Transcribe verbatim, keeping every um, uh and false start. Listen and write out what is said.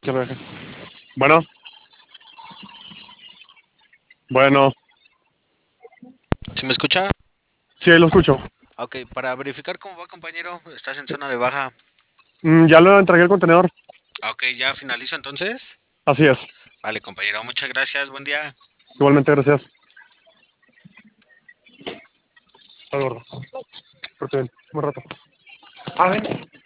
que lo deje. Bueno, bueno, ¿Sí me escucha? sí, lo escucho. Ok, para verificar cómo va, compañero, estás en zona de baja. Mm, ya lo entregué el contenedor. Ok, ya finalizo entonces. Así es. Vale, compañero, muchas gracias, buen día. Igualmente, gracias. Está gordo. Porque, un rato. Ah, ven.